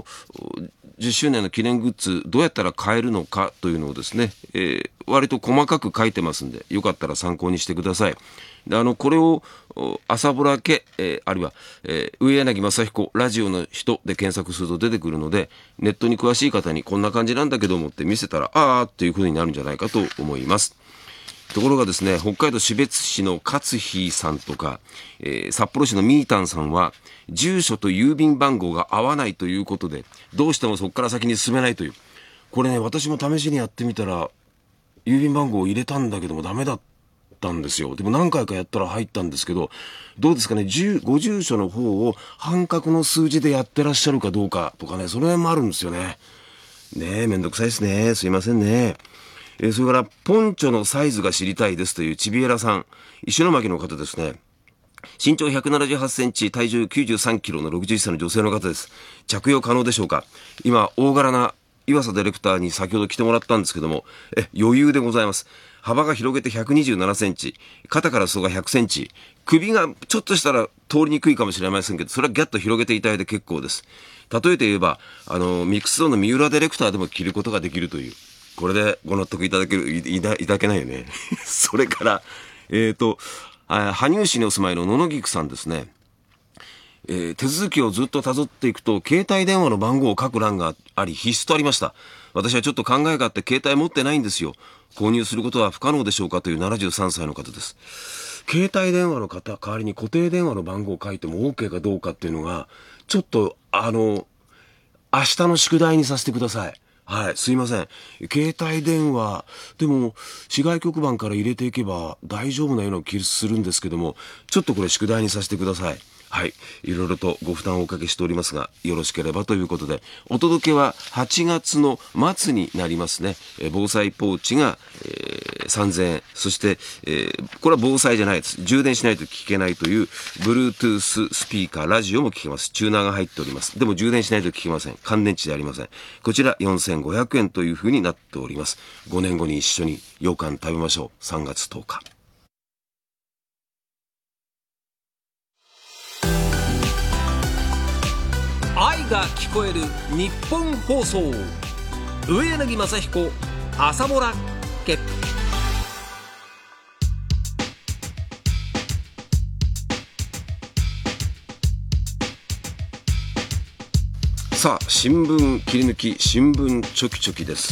10周年の記念グッズどうやったら買えるのかというのをですね、割と細かく書いてますんで、よかったら参考にしてください。でこれを朝ぼら家、あるいは、上柳正彦ラジオの人で検索すると出てくるので、ネットに詳しい方にこんな感じなんだけどもって見せたら、っていうことになるんじゃないかと思います。ところがですね、北海道士別市の勝飛さんとか、札幌市のミータンさんは住所と郵便番号が合わないということで、どうしてもそこから先に進めないという。これね、私も試しにやってみたら郵便番号を入れたんだけどもダメだったんですよ。でも何回かやったら入ったんですけど、どうですかね、ご住所の方を半角の数字でやってらっしゃるかどうかとかね、その辺もあるんですよね。めんどくさいですね。すいませんね。それからポンチョのサイズが知りたいですというちびえらさん、石巻の方ですね。身長178センチ、体重93キロの61歳の女性の方です。着用可能でしょうか。今大柄な岩佐ディレクターに先ほど来てもらったんですけども、余裕でございます。幅が広げて127センチ、肩から裾が100センチ、首がちょっとしたら通りにくいかもしれませんけど、それはギャッと広げていただいて結構です。例えて言えばミックスゾーンの三浦ディレクターでも着ることができるという、これでご納得いただけないよね。それから羽生市にお住まいの野々菊さんですね。手続きをずっと辿っていくと携帯電話の番号を書く欄があり必須とありました。私はちょっと考えがあって携帯持ってないんですよ。購入することは不可能でしょうかという73歳の方です。携帯電話の代わりに固定電話の番号を書いても OK かどうかっていうのがちょっと明日の宿題にさせてください。はい、すいません。携帯電話でも市外局番から入れていけば大丈夫なような気するんですけども、ちょっとこれ宿題にさせてください。はい、いろいろとご負担をおかけしておりますが、よろしければということで、お届けは8月の末になりますね。防災ポーチが、3000円、そして、これは防災じゃないです。充電しないと聞けないという Bluetooth スピーカー、ラジオも聞けます。チューナーが入っております。でも充電しないと聞けません。乾電池でありません。こちら4500円というふうになっております。5年後に一緒に羊羹食べましょう。3月10日。愛が聞こえる日本放送、上柳正彦朝ぼら家。さあ、新聞切り抜き、新聞チョキチョキです。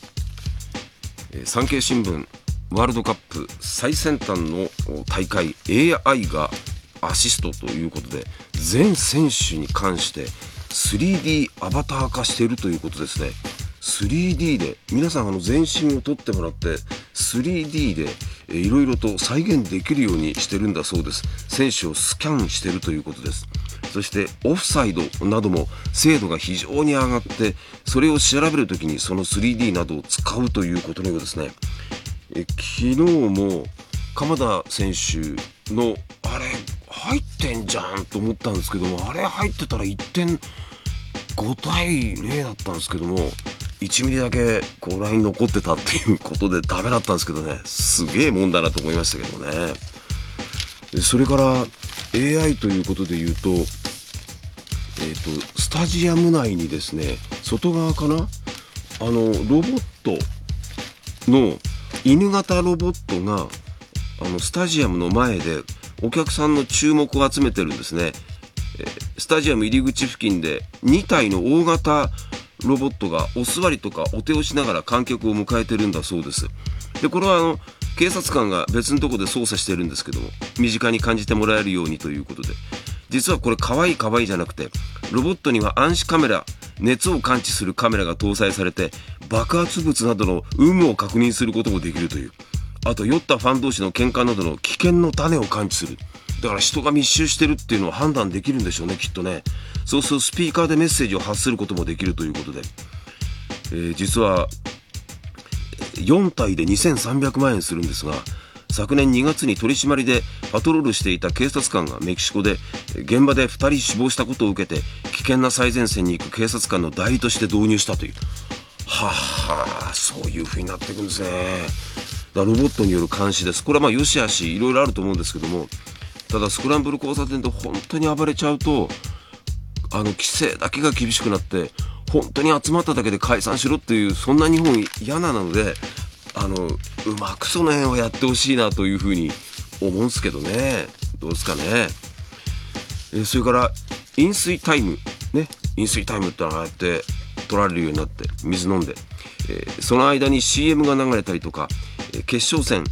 産経新聞ワールドカップ最先端の大会 AI がアシストということで、全選手に関して 3D アバター化しているということですね。 3D で皆さん全身を撮ってもらって 3D でいろいろと再現できるようにしてるんだそうです。選手をスキャンしているということです。そしてオフサイドなども精度が非常に上がって、それを調べるときにその 3D などを使うということのようですね。昨日も鎌田選手のあれ入ってんじゃんと思ったんですけども、あれ入ってたら1点5対0だったんですけども、1ミリだけライン残ってたっていうことでダメだったんですけどね、すげえもんだなと思いましたけどね。それから AI ということで言うと、スタジアム内にですね、外側かな、ロボットの犬型ロボットがスタジアムの前でお客さんの注目を集めてるんですね。 スタジアム入り口付近で2体の大型ロボットがお座りとかお手をしながら観客を迎えてるんだそうです。でこれは警察官が別のところで操作してるんですけども、身近に感じてもらえるようにということで、実はこれ可愛いじゃなくて、ロボットには暗視カメラ、熱を感知するカメラが搭載されて、爆発物などの有無を確認することもできるという。あと酔ったファン同士の喧嘩などの危険の種を感知する。だから人が密集してるっていうのを判断できるんでしょうね、きっとね。そうするとスピーカーでメッセージを発することもできるということで、実は4体で2300万円するんですが、昨年2月に取り締まりでパトロールしていた警察官がメキシコで現場で2人死亡したことを受けて、危険な最前線に行く警察官の代理として導入したという。そういう風になっていくんですね。だからロボットによる監視です。これは良し悪しいろいろあると思うんですけども、ただスクランブル交差点で本当に暴れちゃうと、規制だけが厳しくなって本当に集まっただけで解散しろっていう、そんな日本嫌なので、うまくその辺をやってほしいなというふうに思うんですけどね。どうですかね。それから飲水タイムね、飲水タイムってのがあって取られるようになって水飲んで、その間に CM が流れたりとか、決勝戦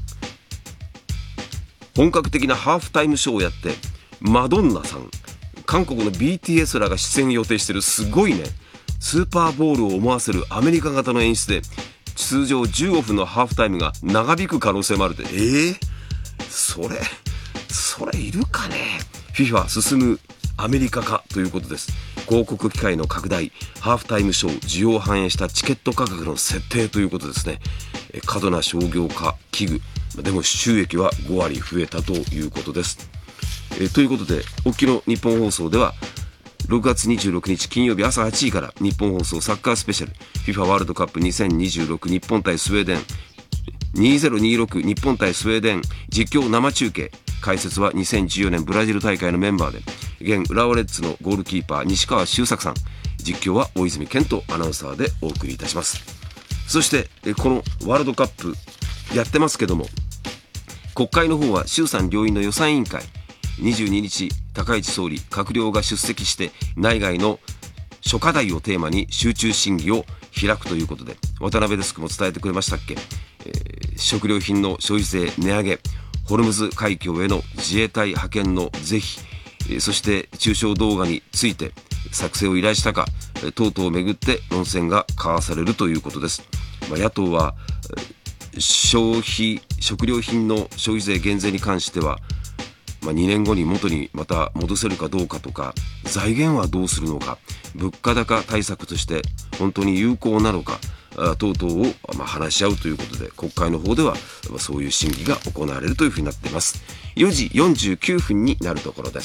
本格的なハーフタイムショーをやって、マドンナさん、韓国の BTS らが出演予定してるすごいね、スーパーボールを思わせるアメリカ型の演出で、通常15分のハーフタイムが長引く可能性もあるって。それいるかね。 FIFA 進むアメリカ化ということです。広告機会の拡大、ハーフタイムショー、需要を反映したチケット価格の設定ということですね。過度な商業化危惧でも収益は5割増えたということです。ということで、おっきの日本放送では6月26日金曜日朝8時から日本放送サッカースペシャル FIFA ワールドカップ2026日本対スウェーデン2026日本対スウェーデン実況生中継、解説は2014年ブラジル大会のメンバーで現浦和レッズのゴールキーパー西川周作さん、実況は大泉健人アナウンサーでお送りいたします。そしてこのワールドカップやってますけども、国会の方は衆参両院の予算委員会、22日高市総理閣僚が出席して内外の諸課題をテーマに集中審議を開くということで、渡辺デスクも伝えてくれましたっけ。食料品の消費税値上げ、ホルムズ海峡への自衛隊派遣の是非、そして中小動画について作成を依頼したか等々をめぐって論戦が交わされるということです。野党は食料品の消費税減税に関しては、2年後に元にまた戻せるかどうかとか、財源はどうするのか、物価高対策として本当に有効なのか等々を話し合うということで、国会の方ではそういう審議が行われるというふうになっています。4時49分になるところです。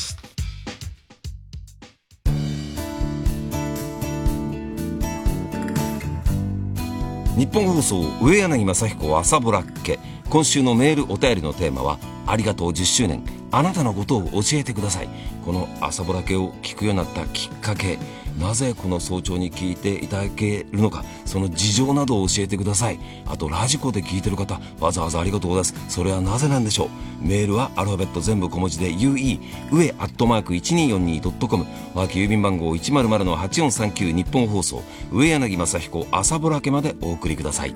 日本放送上柳正彦朝ぼらっけ。今週のメールお便りのテーマは、ありがとう10周年、あなたのことを教えてください。この朝ぼらけを聞くようになったきっかけ、なぜこの早朝に聞いていただけるのか、その事情などを教えてください。あとラジコで聞いてる方、わざわざありがとうございます。それはなぜなんでしょう。メールはアルファベット全部小文字で UE 上@1242.com、和気郵便番号 100-8439 日本放送上柳正彦朝ぼらけまでお送りください。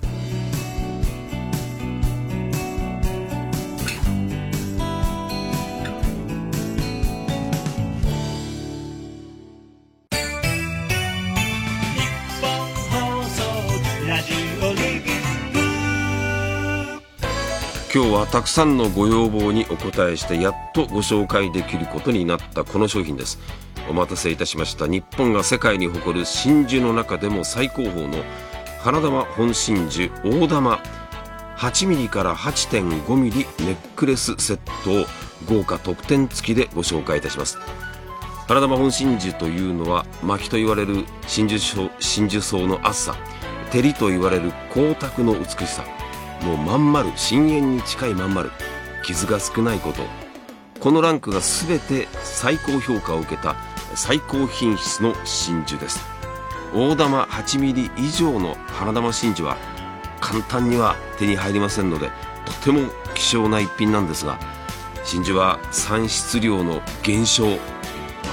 今日はたくさんのご要望にお答えして、やっとご紹介できることになったこの商品です。お待たせいたしました。日本が世界に誇る真珠の中でも最高峰の花珠本真珠大玉 8mm から 8.5mm ネックレスセットを豪華特典付きでご紹介いたします。花珠本真珠というのは、巻と言われる真珠層の厚さ、照りと言われる光沢の美しさ、もうまん丸、真円に近いまん丸、傷が少ないこと、このランクが全て最高評価を受けた最高品質の真珠です。大玉 8mm 以上の花珠真珠は簡単には手に入りませんので、とても希少な一品なんですが、真珠は産出量の減少、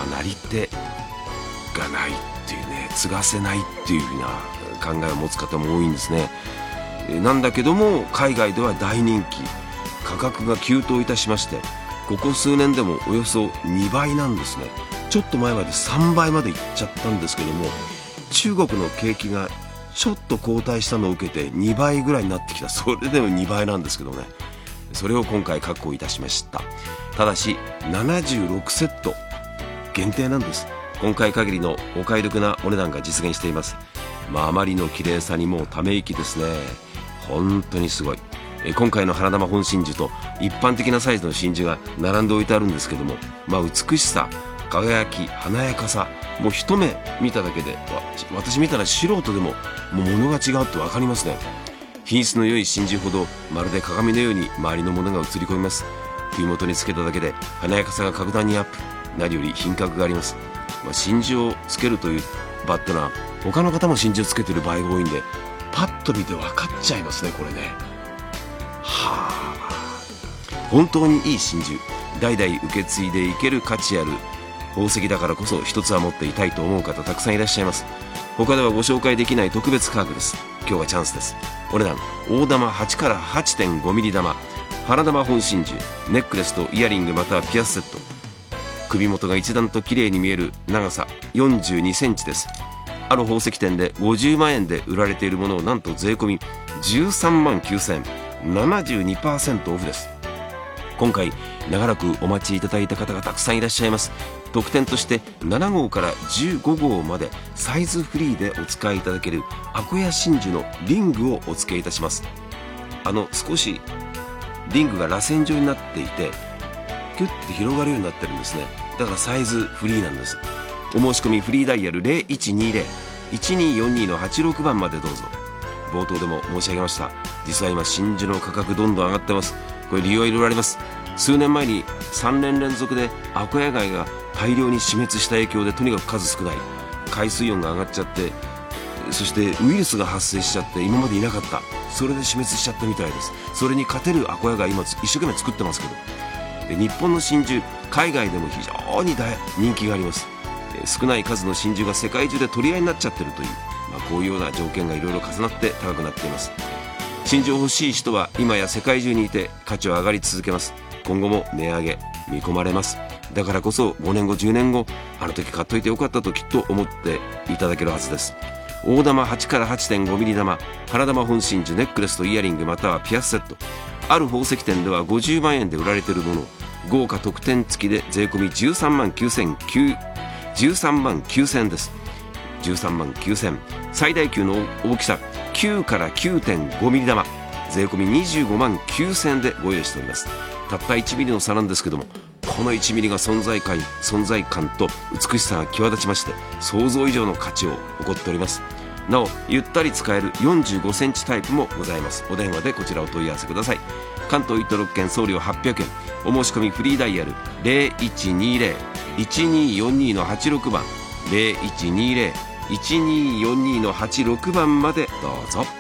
なり手がないっていうね、継がせないっていうふうな考えを持つ方も多いんですね。なんだけども海外では大人気、価格が急騰いたしまして、ここ数年でもおよそ2倍なんですね。ちょっと前まで3倍までいっちゃったんですけども、中国の景気がちょっと後退したのを受けて2倍ぐらいになってきた。それでも2倍なんですけどね、それを今回確保いたしました。ただし76セット限定なんです。今回限りのお買い得なお値段が実現しています。あまりの綺麗さにもうため息ですね。本当にすごい。今回の花玉本真珠と一般的なサイズの真珠が並んで置いてあるんですけども、美しさ、輝き、華やかさ、もう一目見ただけで、私見たら素人でももう物が違うって分かりますね。品質の良い真珠ほどまるで鏡のように周りのものが映り込みます。首元につけただけで華やかさが格段にアップ、何より品格があります。真珠をつけるという場ってのは他の方も真珠をつけてる場合が多いんで、パッと見て分かっちゃいますね、これね。本当にいい真珠、代々受け継いでいける価値ある宝石だからこそ一つは持っていたいと思う方たくさんいらっしゃいます。他ではご紹介できない特別価格です。今日はチャンスです。お値段大玉8から 8.5 ミリ玉、花玉本真珠、ネックレスとイヤリングまたはピアスセット、首元が一段と綺麗に見える長さ42センチです。ある宝石店で50万円で売られているものをなんと税込み13万9000円、72% オフです。今回長らくお待ちいただいた方がたくさんいらっしゃいます。特典として7号から15号までサイズフリーでお使いいただけるアコヤ真珠のリングをお付けいたします。少しリングが螺旋状になっていてキュッて広がるようになってるんですね。だからサイズフリーなんです。お申し込みフリーダイヤル 0120-1242-86 番までどうぞ。冒頭でも申し上げました、実は今真珠の価格どんどん上がってます。これ理由はいろいろあります。数年前に3年連続でアコヤ貝が大量に死滅した影響でとにかく数少ない、海水温が上がっちゃって、そしてウイルスが発生しちゃって今までいなかった、それで死滅しちゃったみたいです。それに勝てるアコヤ貝今一生懸命作ってますけど、日本の真珠海外でも非常に人気があります。少ない数の真珠が世界中で取り合いになっちゃってるという、こういうような条件がいろいろ重なって高くなっています。真珠を欲しい人は今や世界中にいて価値は上がり続けます。今後も値上げ見込まれます。だからこそ5年後10年後、あの時買っといてよかったときっと思っていただけるはずです。大玉8から 8.5 ミリ玉、花玉本真珠、ネックレスとイヤリングまたはピアスセット、ある宝石店では50万円で売られているものを豪華特典付きで税込み13万9000円です。13万9000、最大級の大きさ9から 9.5 ミリ玉、税込み25万9000円でご用意しております。たった1ミリの差なんですけども、この1ミリが存在感と美しさが際立ちまして、想像以上の価値を誇っております。なおゆったり使える45センチタイプもございます。お電話でこちらお問い合わせください。関東1都6県送料800円、お申し込みフリーダイヤル 0120-1242-86 番 0120-1242-86 番までどうぞ。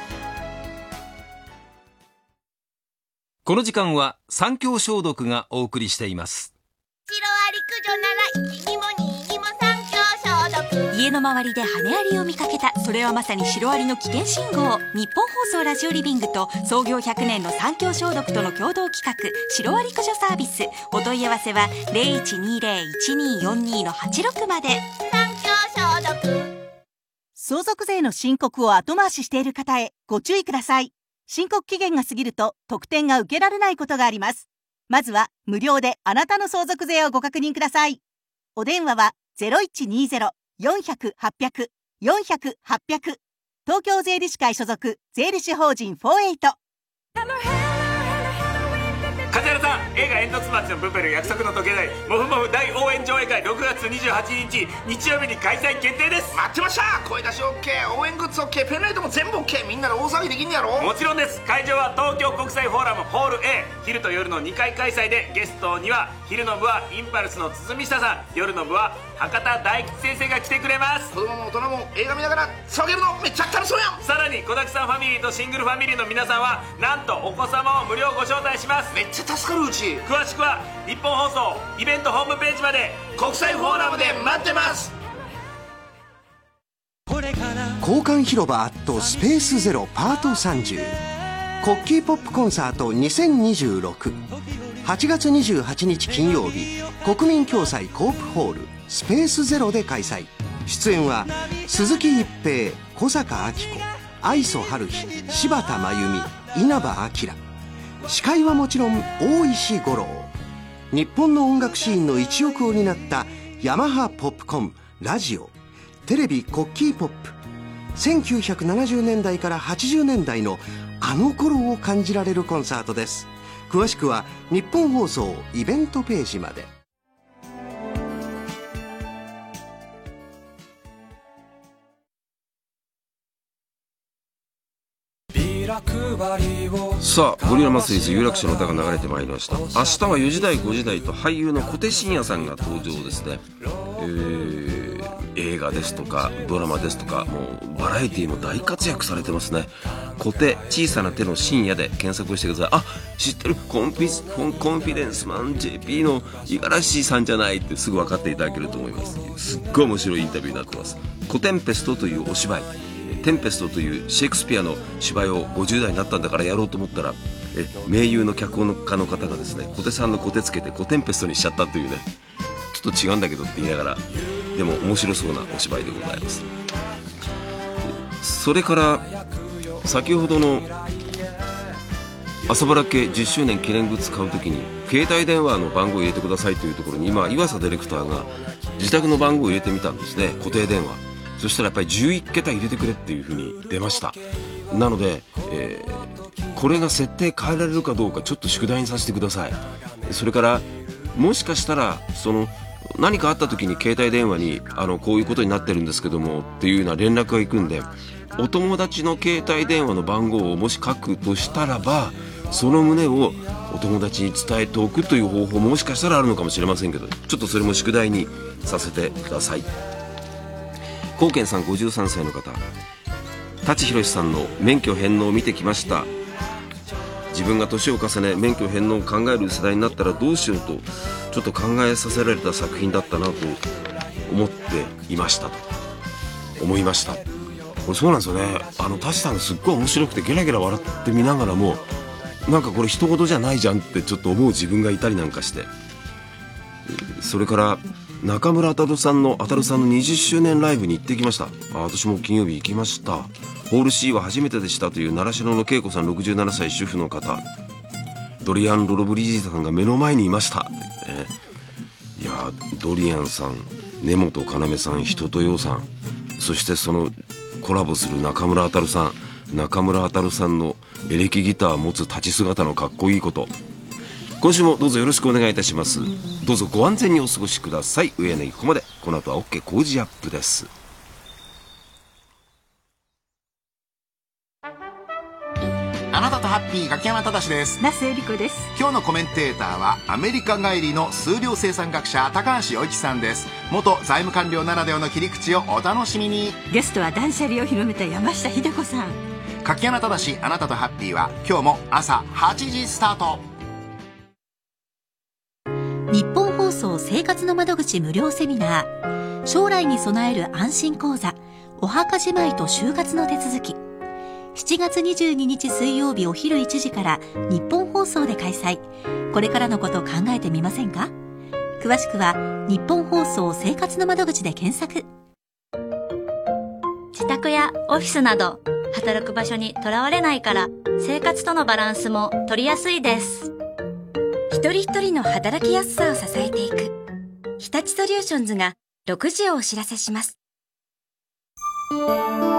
この時間は三協消毒がお送りしています。 シロアリ駆除なら1にも2にも三協消毒。家の周りで羽アリを見かけた、それはまさにシロアリの危険信号。日本放送ラジオリビングと創業100年の三協消毒との共同企画、シロアリ駆除サービス。お問い合わせは 0120-1242-86 まで。三協消毒。 相続税の申告を後回ししている方へご注意ください。申告期限が過ぎると特典が受けられないことがあります。まずは無料であなたの相続税をご確認ください。お電話は 0120-400-800 400-800、東京税理士会所属税理士法人48。 梶原さん、映画煙突町のプペル約束の時計台モフモフ大応援上映会6月28日日曜日に開催決定です。 待ってました。声出し OK、 応援グッズ OK、 ペンライトも全部 OK、 みんなで大騒ぎできんやろ。 もちろんです。会場は東京国際フォーラムホール A、 昼と夜の2回開催で、ゲストには昼の部はインパルスの堤下さん、夜の部は博多大吉先生が来てくれます。 子供も大人も映画見ながら騒げるのめっちゃ楽しそうやん。 さらに子だくさんファミリーとシングルファミリーの皆さんはなんとお子様を無料ご招待します。 めっちゃ助かるうち。 詳しくは日本放送イベントホームページまで。 国際フォーラムで待ってます。 交換広場スペースゼロパート30コッキーポップコンサート2026 8月28日金曜日、国民共済コープホールスペースゼロで開催。出演は鈴木一平、小坂明子、愛想春日、柴田真由美、稲葉陽。司会はもちろん大石五郎。日本の音楽シーンの一翼を担ったヤマハポップコン、ラジオ、テレビコッキーポップ、1970年代から80年代のあの頃を感じられるコンサートです。詳しくは日本放送イベントページまで。 さあ、ゴリラマスリーズ有楽町の歌が流れてまいりました。明日は4時台5時台と俳優の小手伸也さんが登場ですね。映画ですとかドラマですとか、もうバラエティーも大活躍されてますね。小手、小さな手の深夜で検索してください。あ、知ってる、コンフィデンスマン JP の五十嵐さんじゃないってすぐ分かっていただけると思います。すっごい面白いインタビューになってます。コテンペストというお芝居、テンペストというシェイクスピアの芝居を50代になったんだからやろうと思ったら、名優の脚本家の方がですね、小手さんの小手つけてコテンペストにしちゃったというね、ちょっと違うんだけどって言いながら、でも面白そうなお芝居でございます。それから先ほどの朝ぼら系10周年記念グッズ買うときに携帯電話の番号を入れてくださいというところに、今岩佐ディレクターが自宅の番号を入れてみたんですね、固定電話。そしたらやっぱり11桁入れてくれっていう風に出ました。なので、これが設定変えられるかどうかちょっと宿題にさせてください。それからもしかしたら何かあった時に携帯電話にこういうことになってるんですけどもっていうような連絡が行くんで、お友達の携帯電話の番号をもし書くとしたらば、その旨をお友達に伝えておくという方法ももしかしたらあるのかもしれませんけど、ちょっとそれも宿題にさせてください。高健さん53歳の方、舘ひろしさんの免許返納を見てきました。自分が年を重ね免許返納を考える世代になったらどうしようとちょっと考えさせられた作品だったなと思っていましたと思いました。これそうなんですよね。舘さんがすっごい面白くてゲラゲラ笑ってみながらも、なんかこれ人事じゃないじゃんってちょっと思う自分がいたりなんかして、それから中村あたるさんの20周年ライブに行ってきました。私も金曜日行きました。ホール C は初めてでしたという習志野の恵子さん67歳主婦の方、ドリアン・ロロブリージーさんが目の前にいました、いやドリアンさん、根本要さん、人とようさん、そしてそのコラボする中村あたるさんのエレキギターを持つ立ち姿のかっこいいこと、今週もどうぞよろしくお願いいたします。どうぞご安全にお過ごしください。上柳ここまで。この後は OK 工事アップです。 あなたとハッピー柿山忠です。 那須恵理子です。 今日のコメンテーターはアメリカ帰りの数量生産学者高橋洋一さんです。元財務官僚ならではの切り口をお楽しみに。 ゲストは断捨離を広めた山下秀子さん。 柿山忠あなたとハッピーは今日も朝8時スタート。 日本放送生活の窓口無料セミナー、将来に備える安心講座、お墓じまいと就活の手続き、7月22日水曜日お昼1時から日本放送で開催。これからのことを考えてみませんか？詳しくは日本放送生活の窓口で検索。 自宅やオフィスなど働く場所にとらわれないから、生活とのバランスも取りやすいです。一人一人の働きやすさを支えていく日立ソリューションズが6時をお知らせします。